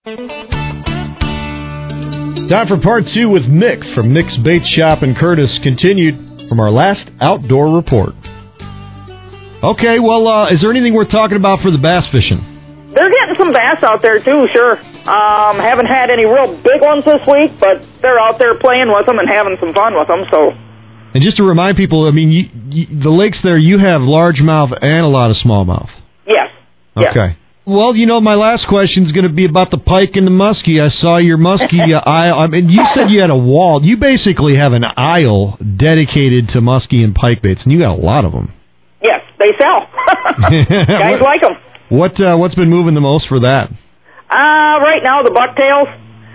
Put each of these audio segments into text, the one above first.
Time for part 2 with Mick from Mick's Bait Shop in Curtis, continued from our last outdoor report. Okay, well, is there anything worth talking about for the bass fishing? They're getting some bass out there, too, sure. Haven't had any real big ones this week, but they're out there playing with them and having some fun with them, so... And just to remind people, I mean, the lakes there, you have largemouth and a lot of smallmouth. Yes. Okay. Yes. Well, my last question is going to be about the pike and the muskie. I saw your muskie aisle. I mean, you said you had a wall. You basically have an aisle dedicated to muskie and pike baits, and you got a lot of them. Yes, they sell. Guys like them. What's been moving the most for that? Right now, the bucktails.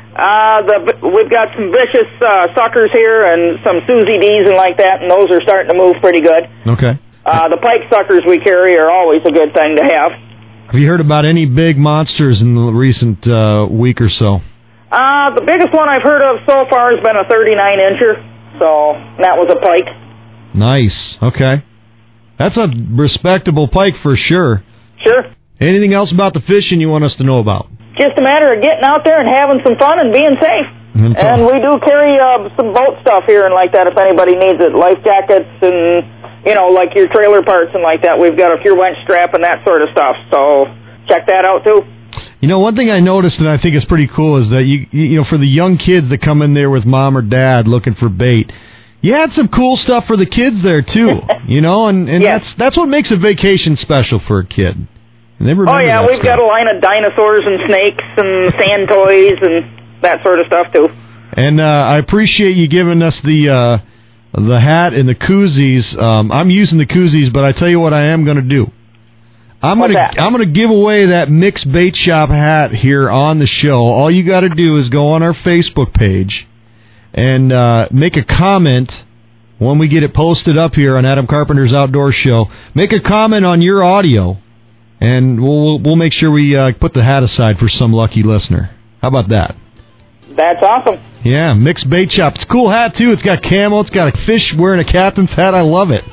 We've got some vicious suckers here and some Susie D's and like that, and those are starting to move pretty good. Okay. The pike suckers we carry are always a good thing to have. Have you heard about any big monsters in the recent week or so? The biggest one I've heard of so far has been a 39-incher, so that was a pike. Nice. Okay. That's a respectable pike for sure. Sure. Anything else about the fishing you want us to know about? Just a matter of getting out there and having some fun and being safe. And we do carry some boat stuff here and like that if anybody needs it. Life jackets and, like your trailer parts and like that. We've got a few winch strap and that sort of stuff. So check that out, too. One thing I noticed and I think is pretty cool is that, for the young kids that come in there with mom or dad looking for bait, you had some cool stuff for the kids there, too. And yes. that's what makes a vacation special for a kid. And they oh, yeah, we've got a line of dinosaurs and snakes and sand toys and that sort of stuff, too. And I appreciate you giving us the hat and the koozies. I'm using the koozies, but I tell you what I am going to do. I'm going to give away that Mick's Bait Shop hat here on the show. All you got to do is go on our Facebook page and make a comment when we get it posted up here on Adam Carpenter's Outdoor Show. Make a comment on your audio, and we'll make sure we put the hat aside for some lucky listener. How about that? That's awesome. Yeah, Mick's Bait Shop. It's a cool hat, too. It's got camo. It's got a fish wearing a captain's hat. I love it.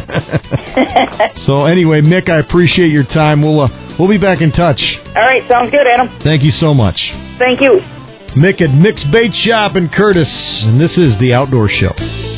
So, anyway, Mick, I appreciate your time. We'll be back in touch. All right, sounds good, Adam. Thank you so much. Thank you. Mick at Mick's Bait Shop in Curtis, and this is The Outdoor Show.